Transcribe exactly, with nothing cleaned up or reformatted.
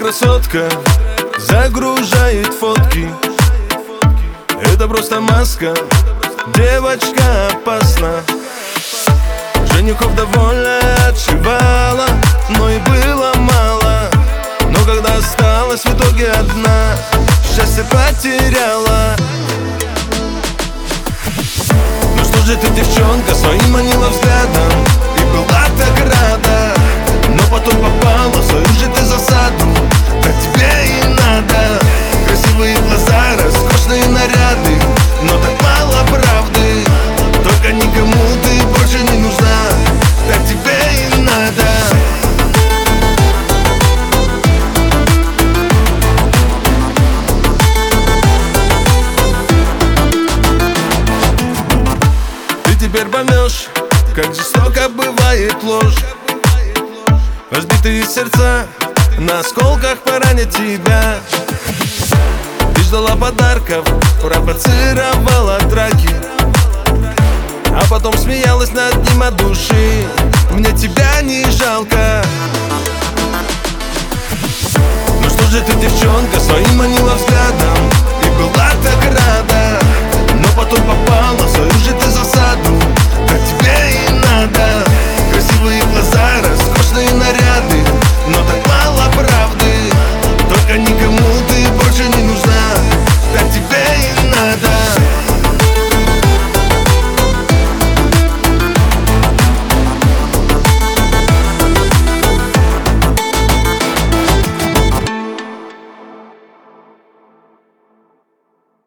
красотка загружает фотки. Это просто маска, девочка опасна. Женихов довольно отшивала, но и было мало. Но когда осталась в итоге одна, счастье потеряла. Ну что же ты, девчонка, своим манила взглядом и была так рада, но потом попала в свою же ты засаду. Так тебе и надо. Красивые глаза, роскошные наряды, но так мало правды. Только никому ты больше не нужна. Так тебе и надо. Ты теперь поймешь, как жестоко бывает ложь. Разбитые сердца на осколках поранят тебя. Ты ждала подарков, провоцировала драки, а потом смеялась над ним от души. Мне тебя не жалко. Ну что же ты, девчонка, своим манила взглядом и была так рада, но потом попала в свою же ты засаду.